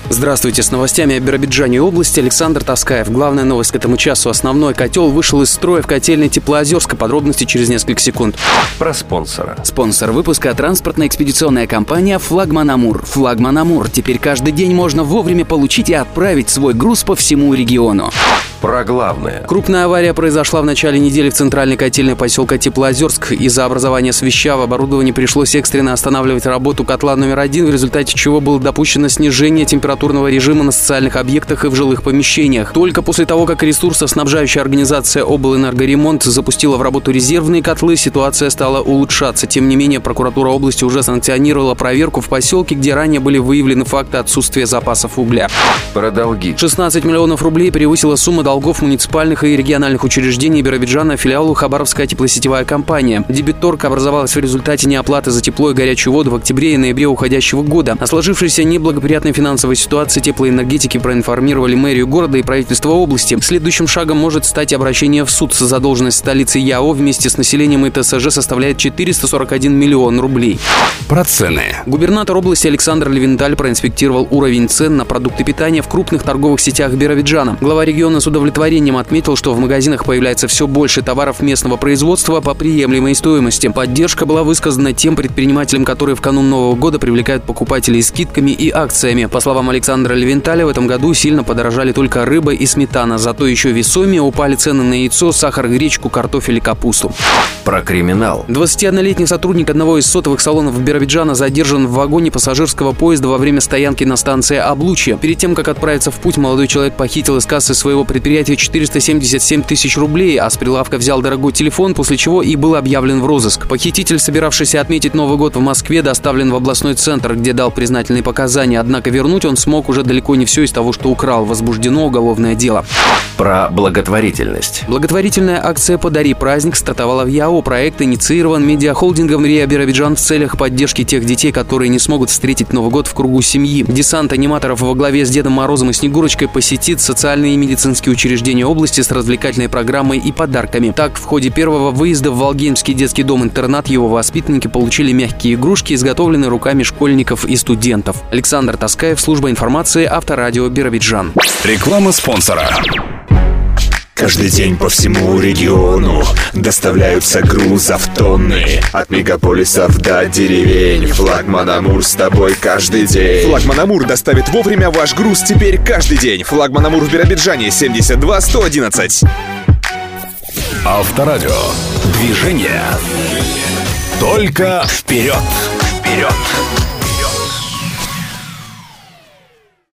Здравствуйте, с новостями о Биробиджане и области Александр Таскаев. Главная новость к этому часу. Основной котел вышел из строя в котельной Теплоозерска. Подробности через несколько секунд. Про спонсора. Спонсор выпуска — транспортно-экспедиционная компания «Флагман Амур». «Флагман Амур». Теперь каждый день можно вовремя получить и отправить свой груз по всему региону. Про главное. Крупная авария произошла в начале недели в центральной котельной поселка Теплоозерск. Из-за образования свища в оборудовании пришлось экстренно останавливать работу котла номер 1, в результате чего было допущено снижение температурного режима на социальных объектах и в жилых помещениях. Только после того, как ресурсоснабжающая организация «Облэнергоремонт» запустила в работу резервные котлы, ситуация стала улучшаться. Тем не менее, прокуратура области уже санкционировала проверку в поселке, где ранее были выявлены факты отсутствия запасов угля. Про долги. 16 миллионов рублей превысила сумма долгов муниципальных и региональных учреждений Биробиджана филиалу Хабаровская теплосетевая компания. Дебиторка образовалась в результате неоплаты за тепло и горячую воду в октябре и ноябре уходящего года. О сложившейся неблагоприятной финансовой ситуации теплоэнергетики проинформировали мэрию города и правительство области. Следующим шагом может стать обращение в суд. Задолженность столицы ЯО вместе с населением и ТСЖ составляет 441 миллион рублей. Про цены. Губернатор области Александр Левенталь проинспектировал уровень цен на продукты питания в крупных торговых сетях Биробиджана. Глава региона с удовлетворением отметил, что в магазинах появляется все больше товаров местного производства по приемлемой стоимости. Поддержка была высказана тем предпринимателям, которые в канун Нового года привлекают покупателей скидками и акциями. По словам Александра Левенталя, в этом году сильно подорожали только рыба и сметана, зато еще весомее упали цены на яйцо, сахар, гречку, картофель и капусту. Про криминал. 21-летний сотрудник одного из сотовых салонов Биробиджана задержан в вагоне пассажирского поезда во время стоянки на станции Облучье. Перед тем, как отправиться в путь, молодой человек похитил из кассы своего предприятия 477 тысяч рублей, а с прилавка взял дорогой телефон, после чего и был объявлен в розыск. Похититель, собиравшийся отметить Новый год в Москве, доставлен в областной центр, где дал признательные показания. Однако вернуть он смог уже далеко не все из того, что украл. Возбуждено уголовное дело. Про благотворительность. Благотворительная акция «Подари праздник» стартовала в ЯО. Проект инициирован медиахолдингом РИА Биробиджан в целях поддержки тех детей, которые не смогут встретить Новый год в кругу семьи. Десант аниматоров во главе с Дедом Морозом и Снегурочкой посетит социальные и медицинские учреждения области с развлекательной программой и подарками. Так, в ходе первого выезда в Волгеймский детский дом-интернат его воспитанники получили мягкие игрушки, изготовленные руками школьников и студентов. Александр Таскаев, служба информации, Авторадио Биробиджан. Реклама спонсора. Каждый день по всему региону доставляются грузов тонны. От мегаполисов до деревень. Флагман Амур с тобой каждый день. Флагман Амур доставит вовремя ваш груз теперь каждый день. Флагман Амур в Биробиджане 72 111. Авторадио. Движение. Только вперед. Вперед.